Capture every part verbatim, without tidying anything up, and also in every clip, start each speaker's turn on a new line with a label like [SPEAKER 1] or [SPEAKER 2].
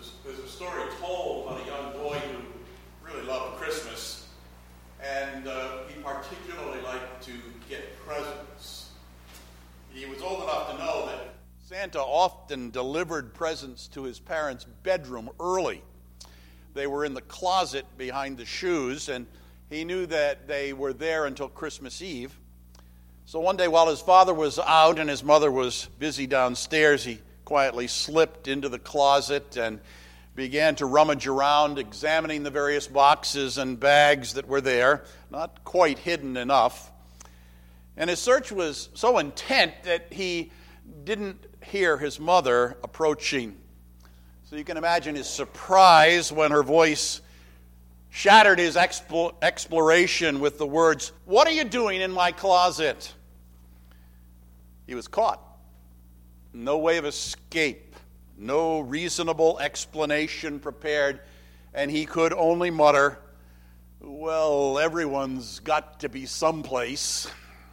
[SPEAKER 1] There's, there's a story told about a young boy who really loved Christmas, and uh, he particularly liked to get presents. He was old enough to know that Santa often delivered presents to his parents' bedroom early. They were in the closet behind the shoes, and he knew that they were there until Christmas Eve. So one day while his father was out and his mother was busy downstairs, he quietly slipped into the closet and began to rummage around, examining the various boxes and bags that were there, not quite hidden enough. And his search was so intent that he didn't hear his mother approaching. So you can imagine his surprise when her voice shattered his expl- exploration with the words, "What are you doing in my closet?" He was caught. No way of escape. No reasonable explanation prepared. And he could only mutter, "Well, everyone's got to be someplace."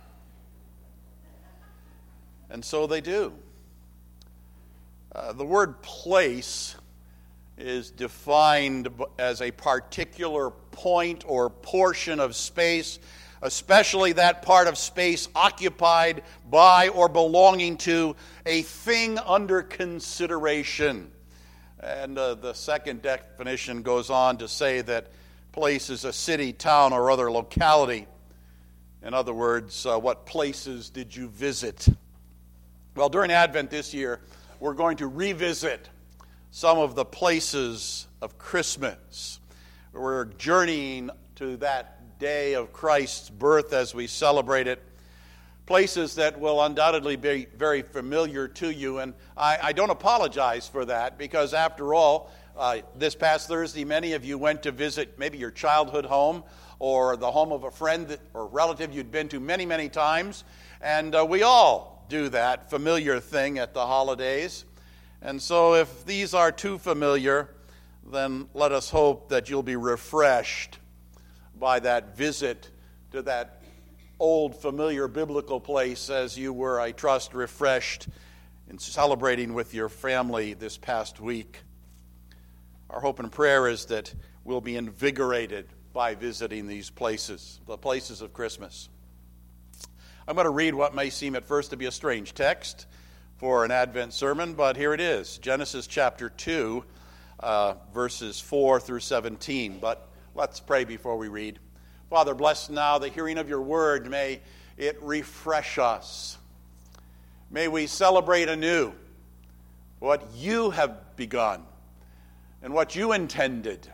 [SPEAKER 1] And so they do. Uh, the word place is defined as a particular point or portion of space, especially that part of space occupied by or belonging to a thing under consideration. And uh, the second definition goes on to say that place is a city, town, or other locality. In other words, uh, what places did you visit? Well, during Advent this year, we're going to revisit some of the places of Christmas. We're journeying to that day of Christ's birth as we celebrate it. Places that will undoubtedly be very familiar to you, and I, I don't apologize for that, because after all, uh, this past Thursday, many of you went to visit maybe your childhood home or the home of a friend that, or relative you'd been to many, many times, and uh, we all do that familiar thing at the holidays. And so if these are too familiar, then let us hope that you'll be refreshed by that visit to that old familiar biblical place as you were, I trust, refreshed in celebrating with your family this past week. Our hope and prayer is that we'll be invigorated by visiting these places, the places of Christmas. I'm going to read what may seem at first to be a strange text for an Advent sermon, but here it is, Genesis chapter two, uh, verses four through seventeen. But let's pray before we read. Father, bless now the hearing of your word. May it refresh us. May we celebrate anew what you have begun and what you intended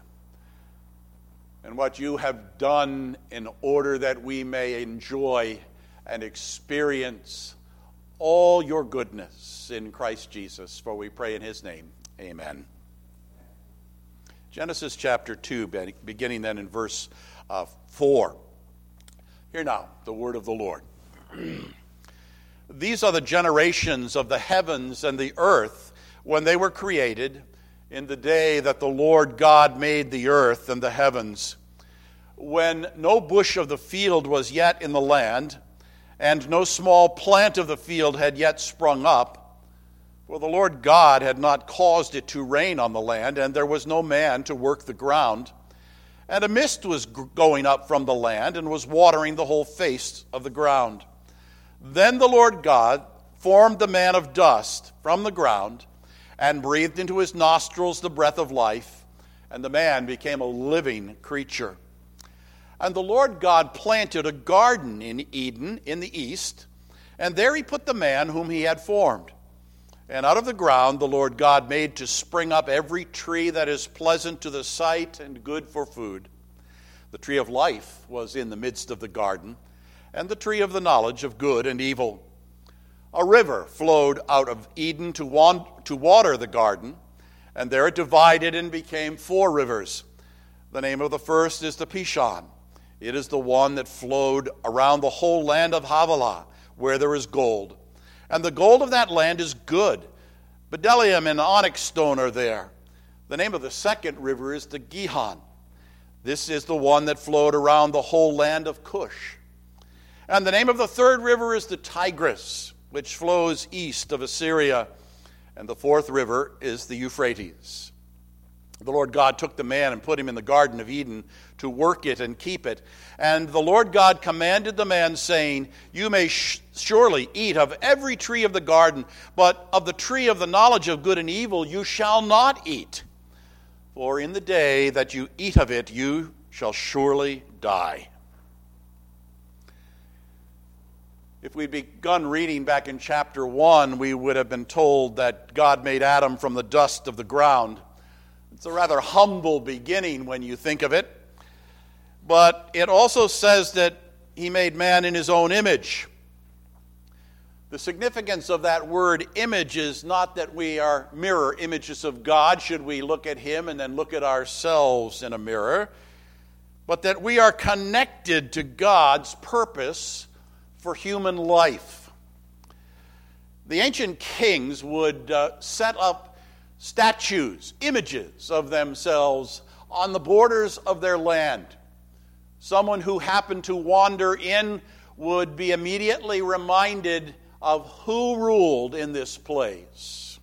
[SPEAKER 1] and what you have done in order that we may enjoy and experience all your goodness in Christ Jesus. For we pray in his name. Amen. Genesis chapter two, beginning then in verse uh, four. Hear now the word of the Lord. These are the generations of the heavens and the earth when they were created, in the day that the Lord God made the earth and the heavens, when no bush of the field was yet in the land, and no small plant of the field had yet sprung up, for the Lord God had not caused it to rain on the land, and there was no man to work the ground. And a mist was going up from the land, and was watering the whole face of the ground. Then the Lord God formed the man of dust from the ground, and breathed into his nostrils the breath of life, and the man became a living creature. And the Lord God planted a garden in Eden in the east, and there he put the man whom he had formed. And out of the ground the Lord God made to spring up every tree that is pleasant to the sight and good for food. The tree of life was in the midst of the garden, and the tree of the knowledge of good and evil. A river flowed out of Eden to water the garden, and there it divided and became four rivers. The name of the first is the Pishon. It is the one that flowed around the whole land of Havilah, where there is gold. And the gold of that land is good. Bdellium and onyx stone are there. The name of the second river is the Gihon. This is the one that flowed around the whole land of Cush. And the name of the third river is the Tigris, which flows east of Assyria. And the fourth river is the Euphrates. The Lord God took the man and put him in the Garden of Eden to work it and keep it. And the Lord God commanded the man, saying, You may sh- surely eat of every tree of the garden, but of the tree of the knowledge of good and evil you shall not eat. For in the day that you eat of it, you shall surely die. If we'd begun reading back in chapter one, we would have been told that God made Adam from the dust of the ground. It's a rather humble beginning when you think of it. But it also says that he made man in his own image. The significance of that word image is not that we are mirror images of God, should we look at him and then look at ourselves in a mirror, but that we are connected to God's purpose for human life. The ancient kings would uh, set up statues, images of themselves on the borders of their land. Someone who happened to wander in would be immediately reminded of who ruled in this place.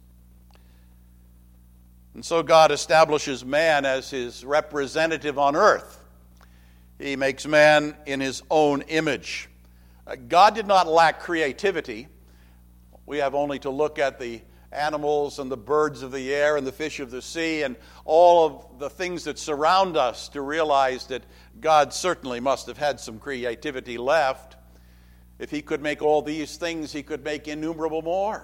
[SPEAKER 1] And so God establishes man as his representative on earth. He makes man in his own image. God did not lack creativity. We have only to look at the animals and the birds of the air and the fish of the sea and all of the things that surround us to realize that God certainly must have had some creativity left. If he could make all these things, he could make innumerable more.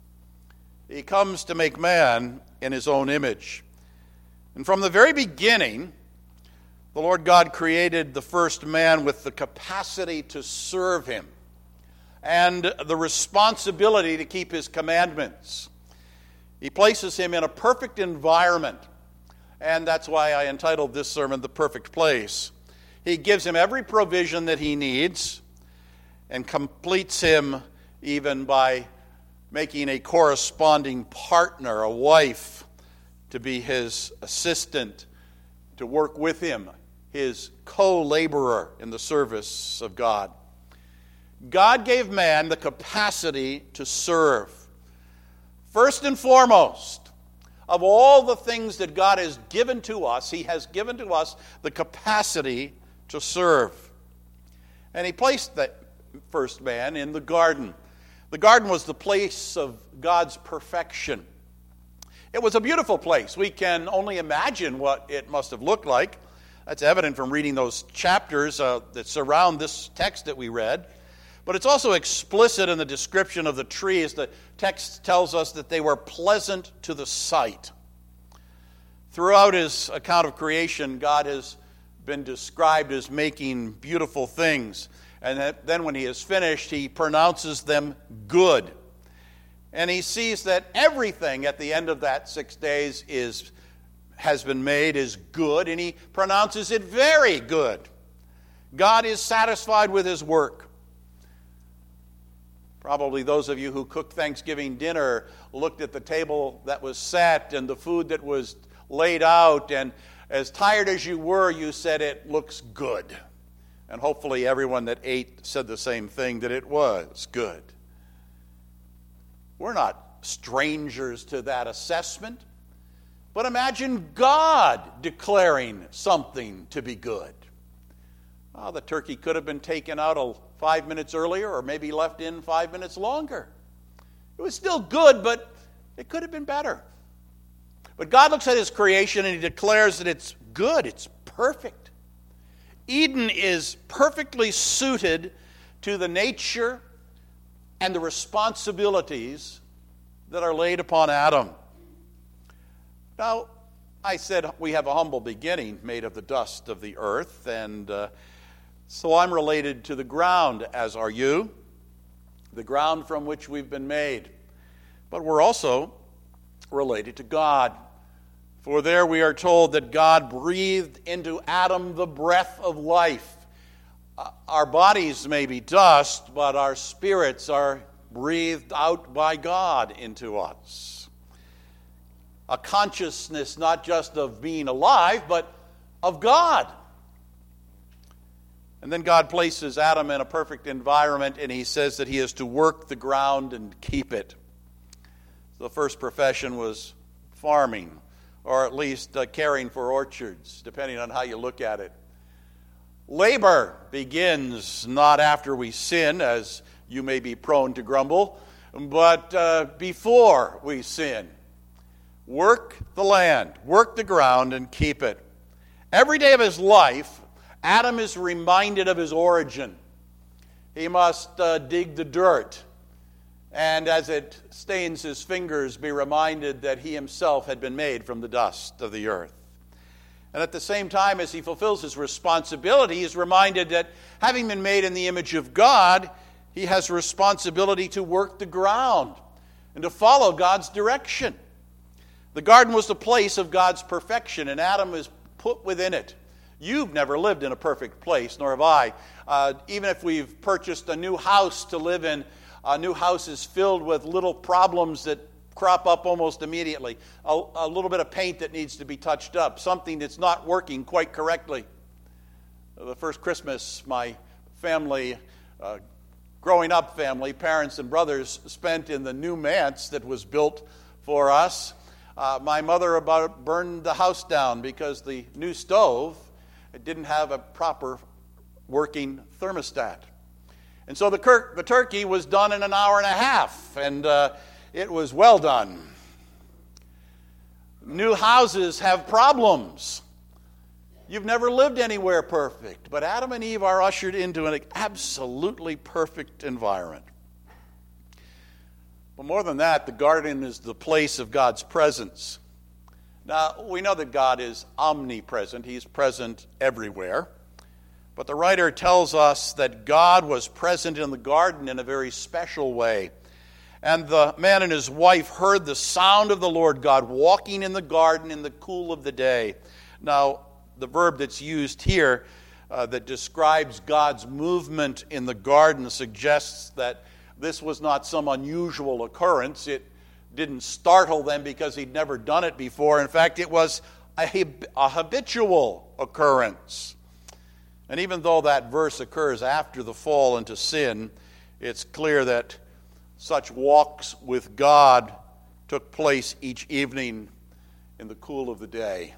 [SPEAKER 1] He comes to make man in his own image. And from the very beginning, the Lord God created the first man with the capacity to serve him and the responsibility to keep his commandments. He places him in a perfect environment, and that's why I entitled this sermon, The Perfect Place. He gives him every provision that he needs and completes him even by making a corresponding partner, a wife, to be his assistant, to work with him, his co-laborer in the service of God. God gave man the capacity to serve. First and foremost, of all the things that God has given to us, he has given to us the capacity to serve. And he placed that first man in the garden. The garden was the place of God's perfection. It was a beautiful place. We can only imagine what it must have looked like. That's evident from reading those chapters uh, that surround this text that we read. But it's also explicit in the description of the trees. The text tells us that they were pleasant to the sight. Throughout his account of creation, God has been described as making beautiful things. And that then when he is finished, he pronounces them good. And he sees that everything at the end of that six days is has been made is good, and he pronounces it very good. God is satisfied with his work. Probably those of you who cooked Thanksgiving dinner looked at the table that was set and the food that was laid out, and as tired as you were, you said it looks good. And hopefully everyone that ate said the same thing, that it was good. We're not strangers to that assessment. But imagine God declaring something to be good. Well, the turkey could have been taken out five minutes earlier or maybe left in five minutes longer. It was still good, but it could have been better. But God looks at his creation and he declares that it's good, it's perfect. Eden is perfectly suited to the nature and the responsibilities that are laid upon Adam. Now, I said we have a humble beginning made of the dust of the earth, and uh, so I'm related to the ground, as are you, the ground from which we've been made. But we're also related to God. For there we are told that God breathed into Adam the breath of life. Uh, our bodies may be dust, but our spirits are breathed out by God into us. A consciousness not just of being alive, but of God. And then God places Adam in a perfect environment, and he says that he is to work the ground and keep it. The first profession was farming or at least uh, caring for orchards, depending on how you look at it. Labor begins not after we sin, as you may be prone to grumble, but uh, before we sin. Work the land, work the ground, and keep it. Every day of his life, Adam is reminded of his origin. He must uh, dig the dirt, and as it stains his fingers, be reminded that he himself had been made from the dust of the earth. And at the same time, as he fulfills his responsibility, he is reminded that having been made in the image of God, he has responsibility to work the ground and to follow God's direction. The garden was the place of God's perfection, and Adam is put within it. You've never lived in a perfect place, nor have I. Uh, even if we've purchased a new house to live in, a new house is filled with little problems that crop up almost immediately. A, a little bit of paint that needs to be touched up, something that's not working quite correctly. The first Christmas my family, uh, growing up family, parents and brothers, spent in the new manse that was built for us. Uh, my mother about burned the house down because the new stove didn't have a proper working thermostat. And so the, cur- the turkey was done in an hour and a half, and uh, it was well done. New houses have problems. You've never lived anywhere perfect, but Adam and Eve are ushered into an absolutely perfect environment. But more than that, the garden is the place of God's presence. Now, we know that God is omnipresent. He's present everywhere. But the writer tells us that God was present in the garden in a very special way. And the man and his wife heard the sound of the Lord God walking in the garden in the cool of the day. Now, the verb that's used here uh, that describes God's movement in the garden suggests that this was not some unusual occurrence. It didn't startle them because he'd never done it before. In fact, it was a, a habitual occurrence. And even though that verse occurs after the fall into sin, it's clear that such walks with God took place each evening in the cool of the day.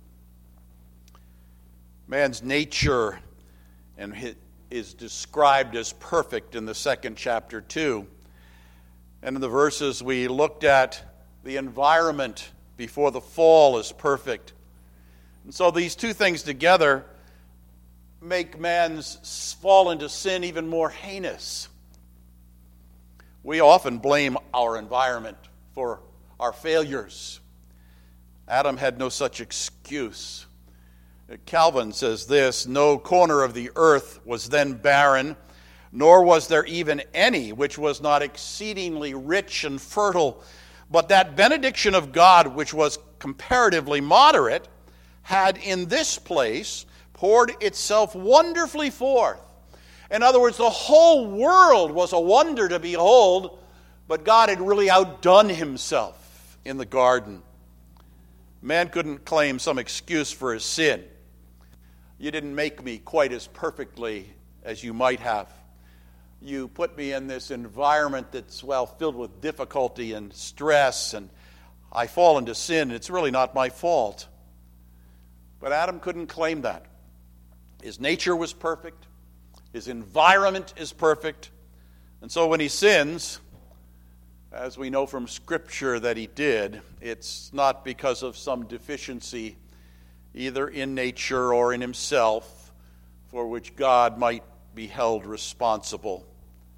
[SPEAKER 1] Man's nature and his, is described as perfect in the second chapter too. And in the verses we looked at, the environment before the fall is perfect. And so these two things together make man's fall into sin even more heinous. We often blame our environment for our failures. Adam had no such excuse. Calvin says this, "No corner of the earth was then barren, nor was there even any which was not exceedingly rich and fertile. But that benediction of God, which was comparatively moderate, had in this place poured itself wonderfully forth." In other words, the whole world was a wonder to behold, but God had really outdone himself in the garden. Man couldn't claim some excuse for his sin. You didn't make me quite as perfectly as you might have. You put me in this environment that's, well, filled with difficulty and stress, and I fall into sin. It's really not my fault. But Adam couldn't claim that. His nature was perfect. His environment is perfect. And so when he sins, as we know from Scripture that he did, it's not because of some deficiency either in nature or in himself for which God might be held responsible.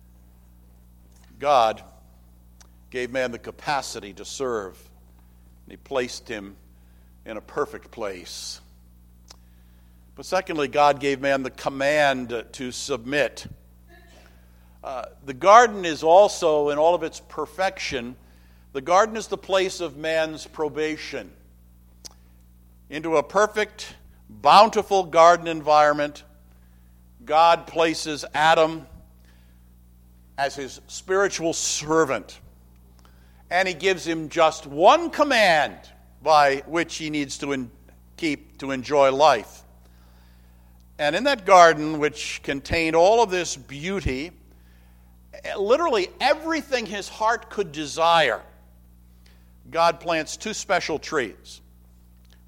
[SPEAKER 1] God gave man the capacity to serve, and he placed him in a perfect place. But secondly, God gave man the command to submit. Uh, the garden is also, in all of its perfection, the garden is the place of man's probation. Into a perfect, bountiful garden environment, God places Adam as his spiritual servant. And he gives him just one command by which he needs to in- keep to enjoy life. And in that garden, which contained all of this beauty, literally everything his heart could desire, God plants two special trees.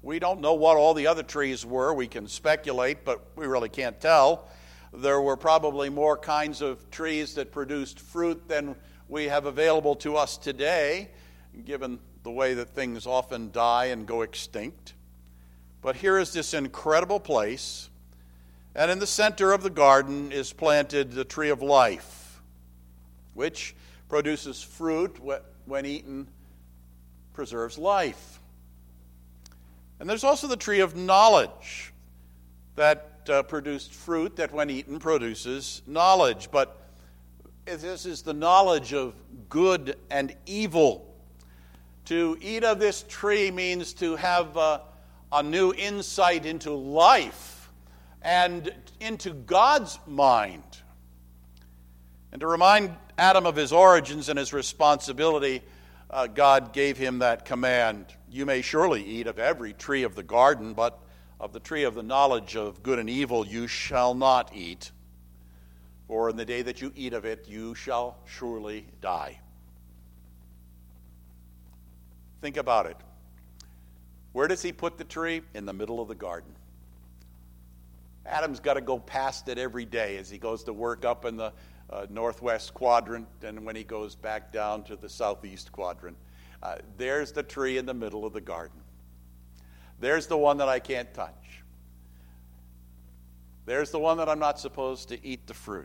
[SPEAKER 1] We don't know what all the other trees were. We can speculate, but we really can't tell. There were probably more kinds of trees that produced fruit than we have available to us today, given the way that things often die and go extinct. But here is this incredible place, and in the center of the garden is planted the tree of life, which produces fruit when eaten, preserves life. And there's also the tree of knowledge that uh, produced fruit that when eaten produces knowledge. But this is the knowledge of good and evil. To eat of this tree means to have uh, a new insight into life and into God's mind. And to remind Adam of his origins and his responsibility, uh, God gave him that command. You may surely eat of every tree of the garden, but of the tree of the knowledge of good and evil you shall not eat. For in the day that you eat of it, you shall surely die. Think about it. Where does he put the tree? In the middle of the garden. Adam's got to go past it every day as he goes to work up in the uh, northwest quadrant and when he goes back down to the southeast quadrant. Uh, there's the tree in the middle of the garden. There's the one that I can't touch. There's the one that I'm not supposed to eat the fruit.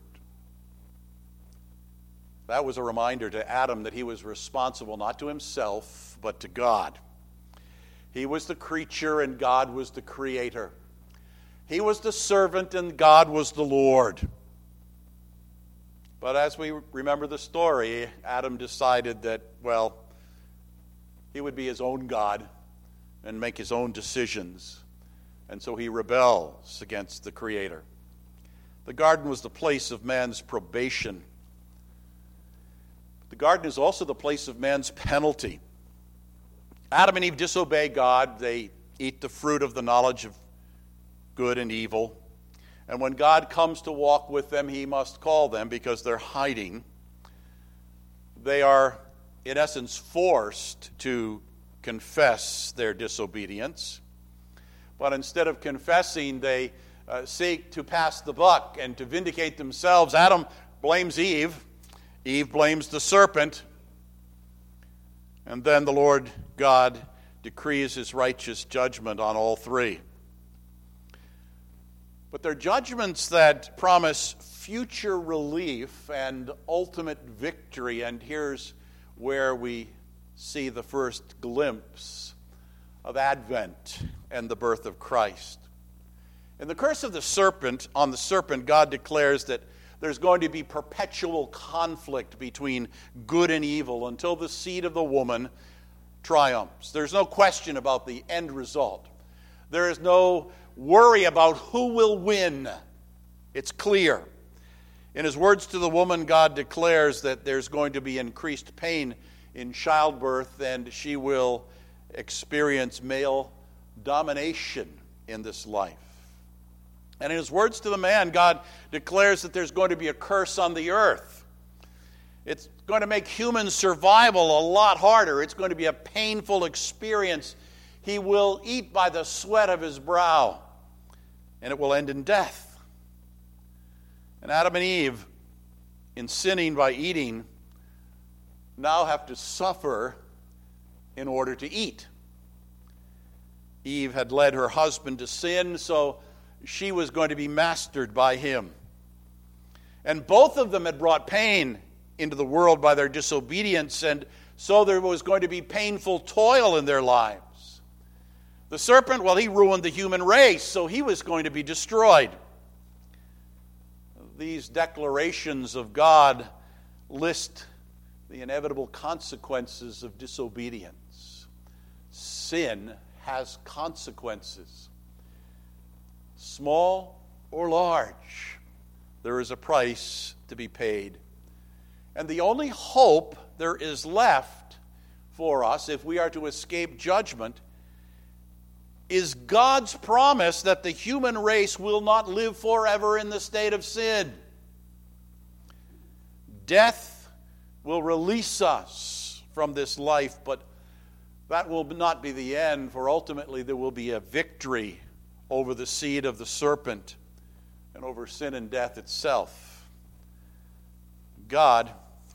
[SPEAKER 1] That was a reminder to Adam that he was responsible not to himself, but to God. He was the creature and God was the creator. He was the servant and God was the Lord. But as we remember the story, Adam decided that, well, he would be his own God and make his own decisions. And so he rebels against the Creator. The garden was the place of man's probation. The garden is also the place of man's penalty. Adam and Eve disobey God. They eat the fruit of the knowledge of good and evil. And when God comes to walk with them, he must call them because they're hiding. They are, in essence, forced to confess their disobedience. But instead of confessing, they uh, seek to pass the buck and to vindicate themselves. Adam blames Eve. Eve blames the serpent. And then the Lord God decrees his righteous judgment on all three. But they're judgments that promise future relief and ultimate victory. And here's where we see the first glimpse of Advent and the birth of Christ. In the curse of the serpent, on the serpent, God declares that there's going to be perpetual conflict between good and evil until the seed of the woman triumphs. There's no question about the end result. There is no worry about who will win. It's clear. In his words to the woman, God declares that there's going to be increased pain in childbirth and she will experience male domination in this life. And in his words to the man, God declares that there's going to be a curse on the earth. It's going to make human survival a lot harder. It's going to be a painful experience. He will eat by the sweat of his brow, and it will end in death. And Adam and Eve, in sinning by eating, now have to suffer in order to eat. Eve had led her husband to sin, so she was going to be mastered by him. And both of them had brought pain into the world by their disobedience, and so there was going to be painful toil in their lives. The serpent, well, he ruined the human race, so he was going to be destroyed. These declarations of God list the inevitable consequences of disobedience. Sin has consequences. Small or large, there is a price to be paid. And the only hope there is left for us, if we are to escape judgment, is God's promise that the human race will not live forever in the state of sin. Death will release us from this life, but That will not be the end, for ultimately there will be a victory over the seed of the serpent and over sin and death itself. God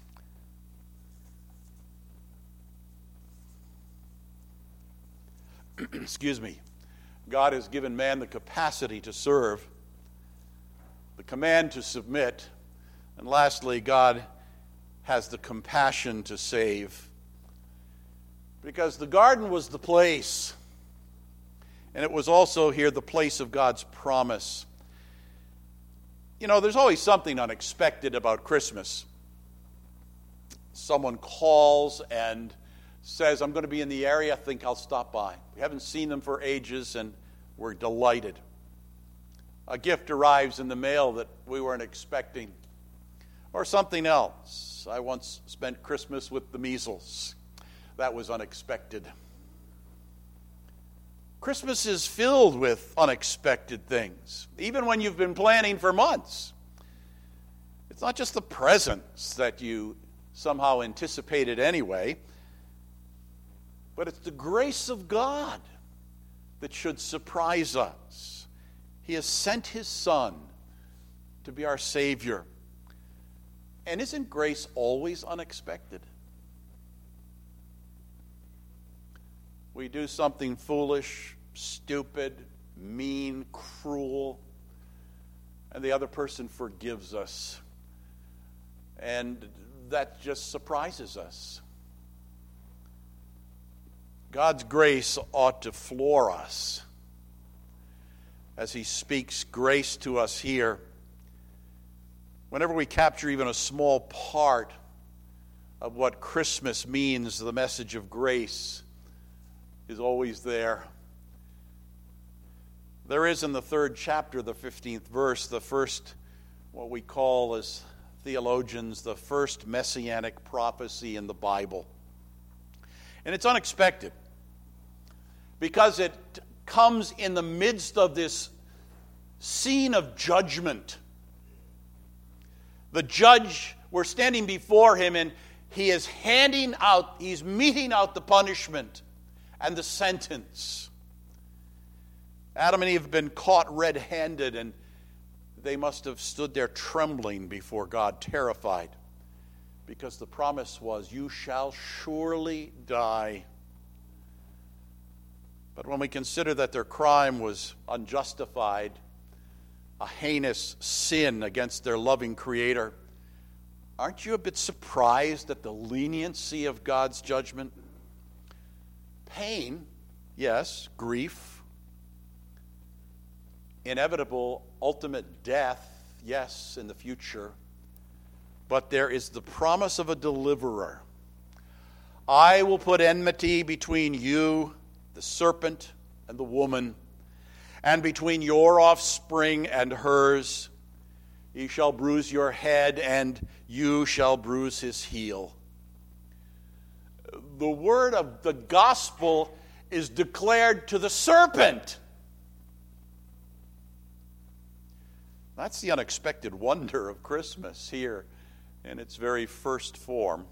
[SPEAKER 1] excuse me, God has given man the capacity to serve, the command to submit, and lastly, God has the compassion to save. Because the garden was the place, and it was also here the place of God's promise. You know, there's always something unexpected about Christmas. Someone calls and says, I'm going to be in the area, I think I'll stop by. We haven't seen them for ages, and we're delighted. A gift arrives in the mail that we weren't expecting. Or something else. I once spent Christmas with the measles. That was unexpected. Christmas is filled with unexpected things, even when you've been planning for months. It's not just the presents that you somehow anticipated anyway, but it's the grace of God that should surprise us. He has sent His Son to be our Savior. And isn't grace always unexpected? We do something foolish, stupid, mean, cruel, and the other person forgives us. And that just surprises us. God's grace ought to floor us as He speaks grace to us here. Whenever we capture even a small part of what Christmas means, the message of grace is always there. There is in the third chapter, the fifteenth verse, the first, what we call as theologians, the first messianic prophecy in the Bible. And it's unexpected because it comes in the midst of this scene of judgment. The judge, we're standing before him, and he is handing out, he's meting out the punishment and the sentence. Adam and Eve have been caught red-handed, and they must have stood there trembling before God, terrified, because the promise was, you shall surely die. But when we consider that their crime was unjustified, a heinous sin against their loving Creator, aren't you a bit surprised at the leniency of God's judgment? Pain, yes, grief, inevitable ultimate death, yes, in the future, but there is the promise of a deliverer. I will put enmity between you, the serpent, and the woman, and between your offspring and hers. He shall bruise your head, and you shall bruise his heel. The word of the gospel is declared to the serpent. That's the unexpected wonder of Christmas here in its very first form.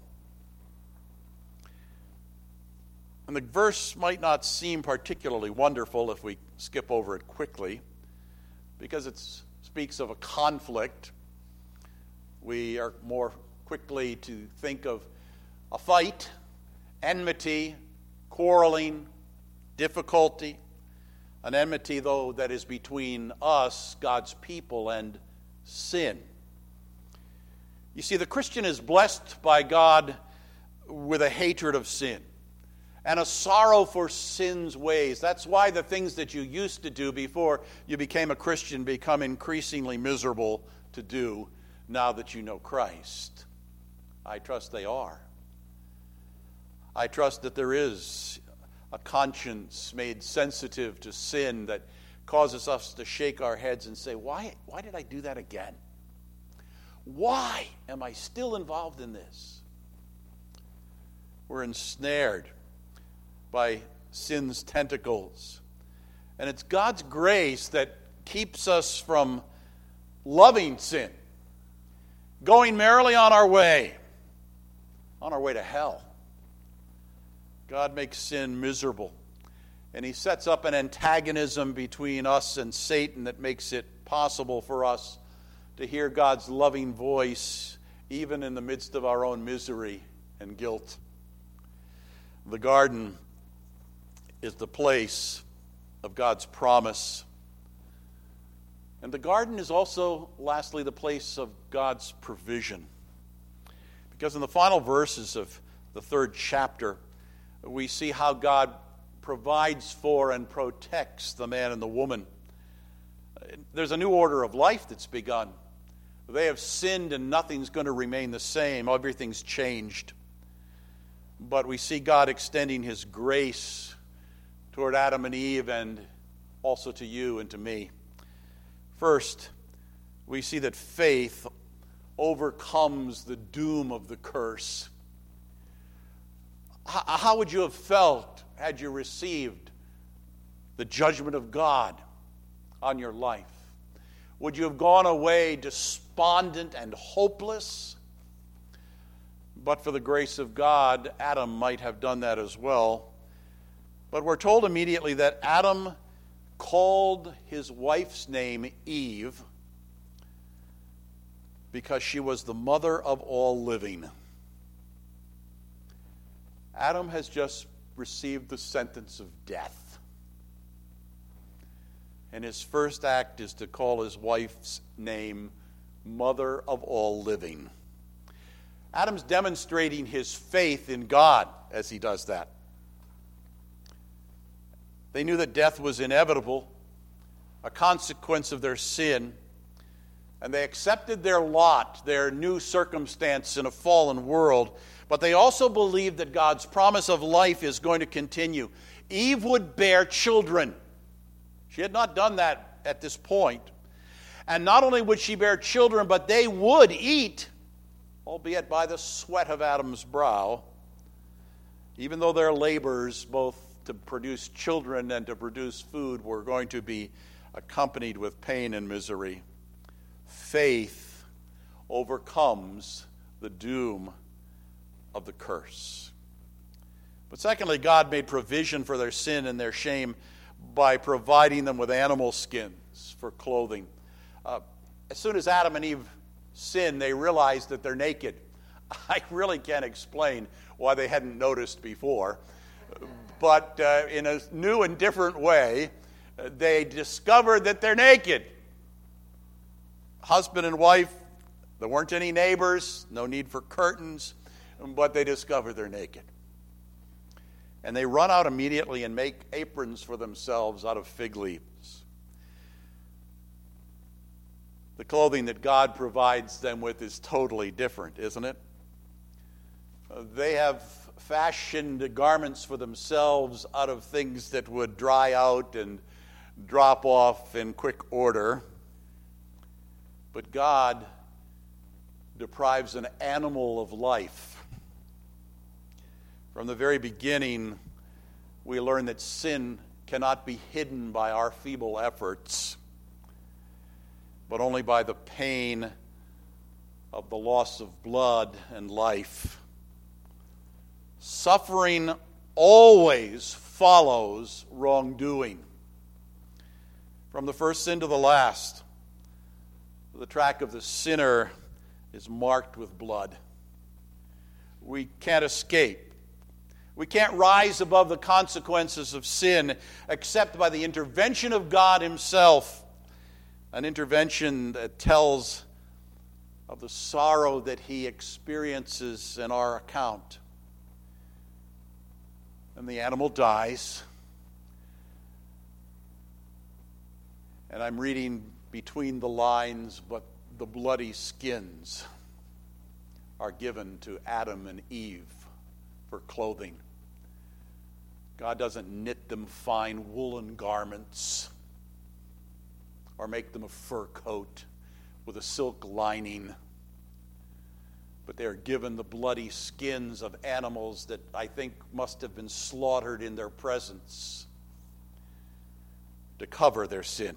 [SPEAKER 1] And the verse might not seem particularly wonderful if we skip over it quickly, because it speaks of a conflict. We are more quickly to think of a fight, enmity, quarreling, difficulty. An enmity, though, that is between us, God's people, and sin. You see, the Christian is blessed by God with a hatred of sin and a sorrow for sin's ways. That's why the things that you used to do before you became a Christian become increasingly miserable to do now that you know Christ. I trust they are. I trust that there is a conscience made sensitive to sin that causes us to shake our heads and say, why, why did I do that again? Why am I still involved in this? We're ensnared by sin's tentacles. And it's God's grace that keeps us from loving sin, going merrily on our way, on our way to hell. God makes sin miserable. And he sets up an antagonism between us and Satan that makes it possible for us to hear God's loving voice even in the midst of our own misery and guilt. The garden is the place of God's promise. And the garden is also, lastly, the place of God's provision. Because in the final verses of the third chapter, we see how God provides for and protects the man and the woman. There's a new order of life that's begun. They have sinned and nothing's going to remain the same. Everything's changed. But we see God extending his grace toward Adam and Eve and also to you and to me. First, we see that faith overcomes the doom of the curse. How would you have felt had you received the judgment of God on your life? Would you have gone away despondent and hopeless? But for the grace of God, Adam might have done that as well. But we're told immediately that Adam called his wife's name Eve because she was the mother of all living. Adam has just received the sentence of death. And his first act is to call his wife's name Mother of all living. Adam's demonstrating his faith in God as he does that. They knew that death was inevitable, a consequence of their sin, and they accepted their lot, their new circumstance in a fallen world, but they also believed that God's promise of life is going to continue. Eve would bear children. She had not done that at this point. And not only would she bear children, but they would eat, albeit by the sweat of Adam's brow, even though their labors, both to produce children and to produce food, were going to be accompanied with pain and misery. Faith overcomes the doom of the curse. But secondly, God made provision for their sin and their shame by providing them with animal skins for clothing. Uh, as soon as Adam and Eve sinned, they realized that they're naked. I really can't explain why they hadn't noticed before. But uh, in a new and different way, uh, they discovered that they're naked. Husband and wife, there weren't any neighbors, no need for curtains, but they discover they're naked. And they run out immediately and make aprons for themselves out of fig leaves. The clothing that God provides them with is totally different, isn't it? Uh, they have fashioned garments for themselves out of things that would dry out and drop off in quick order. But God deprives an animal of life. From the very beginning, we learn that sin cannot be hidden by our feeble efforts, but only by the pain of the loss of blood and life. Suffering always follows wrongdoing. From the first sin to the last, the track of the sinner is marked with blood. We can't escape. We can't rise above the consequences of sin except by the intervention of God himself, an intervention that tells of the sorrow that he experiences in our account. And the animal dies. And I'm reading between the lines, but the bloody skins are given to Adam and Eve for clothing. God doesn't knit them fine woolen garments or make them a fur coat with a silk lining, but they are given the bloody skins of animals that I think must have been slaughtered in their presence to cover their sin.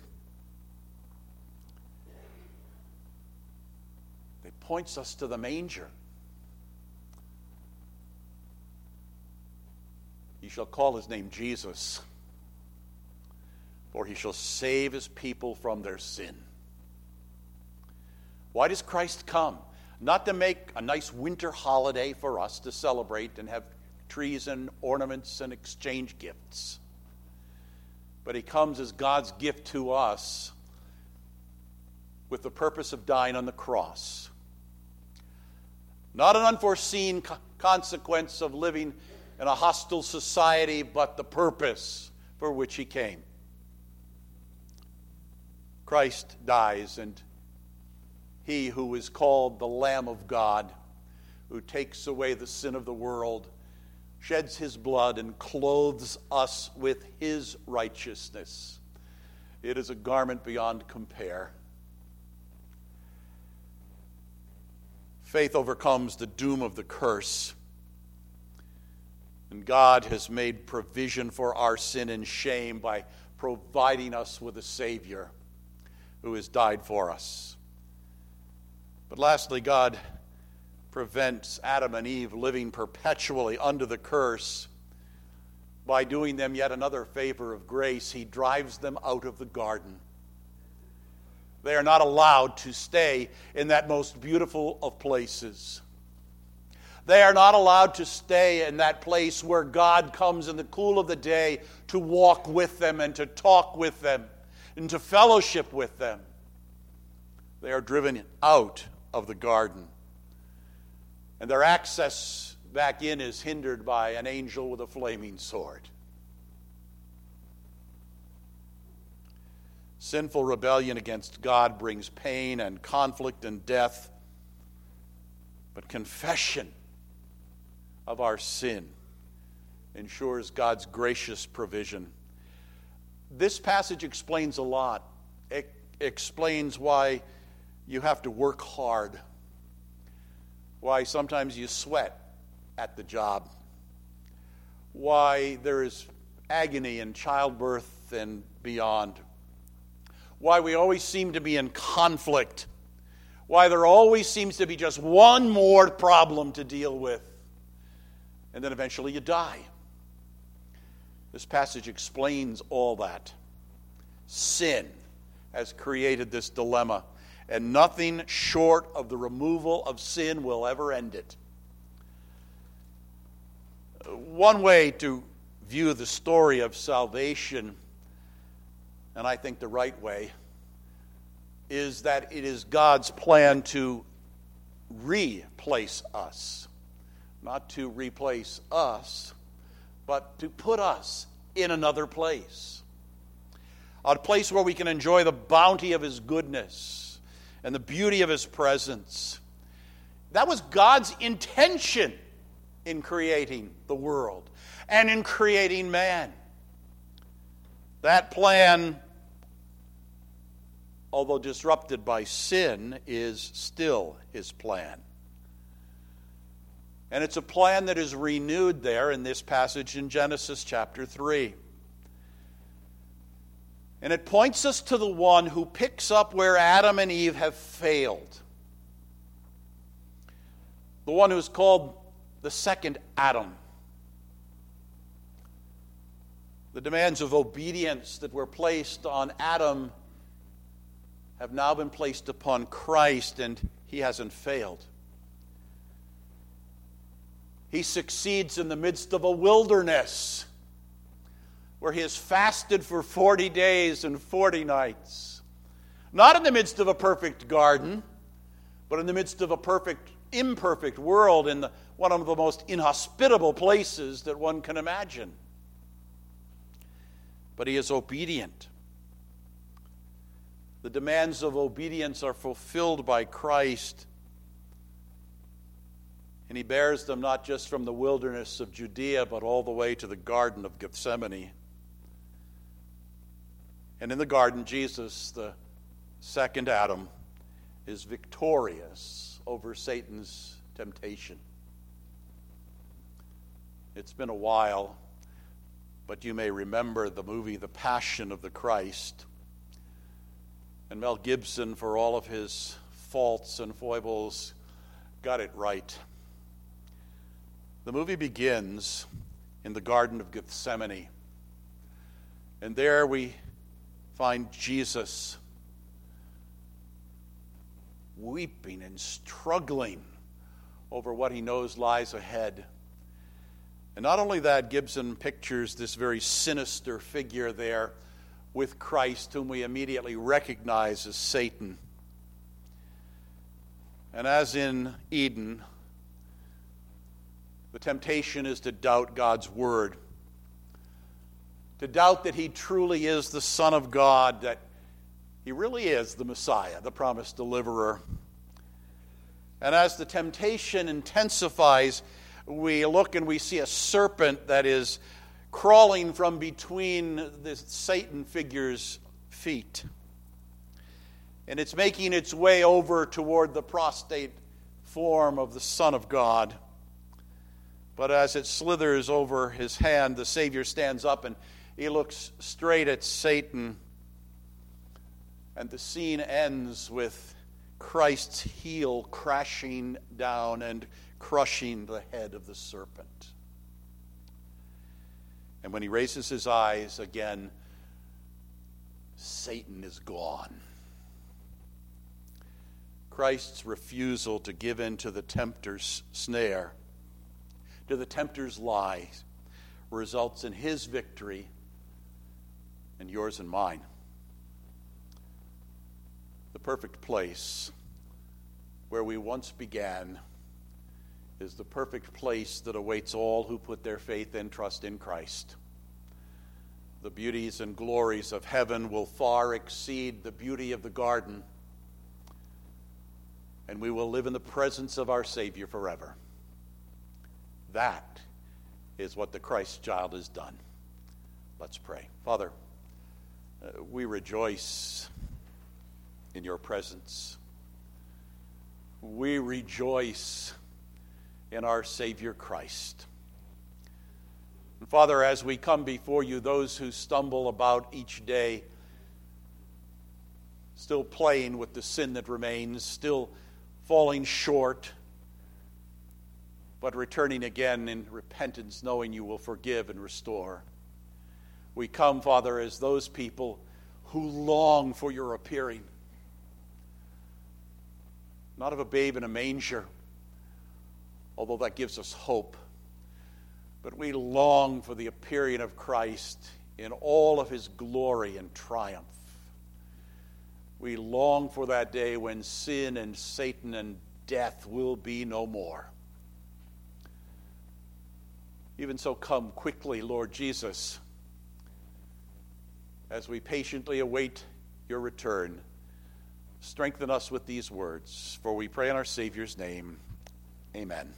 [SPEAKER 1] It points us to the manger. Ye shall call his name Jesus, for he shall save his people from their sin. Why does Christ come? Not to make a nice winter holiday for us to celebrate and have trees and ornaments and exchange gifts. But he comes as God's gift to us with the purpose of dying on the cross. Not an unforeseen co- consequence of living in a hostile society, but the purpose for which he came. Christ dies, and he who is called the Lamb of God, who takes away the sin of the world, sheds his blood and clothes us with his righteousness. It is a garment beyond compare. Faith overcomes the doom of the curse. And God has made provision for our sin and shame by providing us with a Savior who has died for us. But lastly, God prevents Adam and Eve living perpetually under the curse by doing them yet another favor of grace. He drives them out of the garden. They are not allowed to stay in that most beautiful of places. They are not allowed to stay in that place where God comes in the cool of the day to walk with them and to talk with them and to fellowship with them. They are driven out of the garden. And their access back in is hindered by an angel with a flaming sword. Sinful rebellion against God brings pain and conflict and death. But confession of our sin ensures God's gracious provision. This passage explains a lot. It explains why you have to work hard, why sometimes you sweat at the job, why there is agony in childbirth and beyond, why we always seem to be in conflict, why there always seems to be just one more problem to deal with, and then eventually you die. This passage explains all that. Sin has created this dilemma, and nothing short of the removal of sin will ever end it. One way to view the story of salvation, and I think the right way, is that it is God's plan to replace us. Not to replace us, but to put us in another place. A place where we can enjoy the bounty of his goodness and the beauty of his presence. That was God's intention in creating the world and in creating man. That plan, although disrupted by sin, is still his plan. And it's a plan that is renewed there in this passage in Genesis chapter three. And it points us to the one who picks up where Adam and Eve have failed. The one who's called the second Adam. The demands of obedience that were placed on Adam have now been placed upon Christ, and he hasn't failed. He succeeds in the midst of a wilderness where he has fasted for forty days and forty nights. Not in the midst of a perfect garden, but in the midst of a perfect, imperfect world in the, one of the most inhospitable places that one can imagine. But he is obedient. The demands of obedience are fulfilled by Christ. And he bears them not just from the wilderness of Judea, but all the way to the Garden of Gethsemane. And in the garden, Jesus, the second Adam, is victorious over Satan's temptation. It's been a while, but you may remember the movie The Passion of the Christ. And Mel Gibson, for all of his faults and foibles, got it right. The movie begins in the Garden of Gethsemane. And there we find Jesus weeping and struggling over what he knows lies ahead. And not only that, Gibson pictures this very sinister figure there with Christ, whom we immediately recognize as Satan. And as in Eden, the temptation is to doubt God's word, to doubt that he truly is the Son of God, that he really is the Messiah, the promised deliverer. And as the temptation intensifies, we look and we see a serpent that is crawling from between the Satan figure's feet. And it's making its way over toward the prostrate form of the Son of God. But as it slithers over his hand, the Savior stands up and he looks straight at Satan. And the scene ends with Christ's heel crashing down and crushing the head of the serpent. And when he raises his eyes again, Satan is gone. Christ's refusal to give in to the tempter's snare, to the tempter's lies, results in his victory and yours and mine. The perfect place where we once began is the perfect place that awaits all who put their faith and trust in Christ. The beauties and glories of heaven will far exceed the beauty of the garden, and we will live in the presence of our Savior forever. That is what the Christ child has done. Let's pray. Father, uh, we rejoice in your presence. We rejoice in our Savior Christ. And Father, as we come before you, those who stumble about each day, still playing with the sin that remains, still falling short, but returning again in repentance, knowing you will forgive and restore. We come, Father, as those people who long for your appearing. Not of a babe in a manger, although that gives us hope, but we long for the appearing of Christ in all of his glory and triumph. We long for that day when sin and Satan and death will be no more. Even so, come quickly, Lord Jesus, as we patiently await your return. Strengthen us with these words, for we pray in our Savior's name. Amen.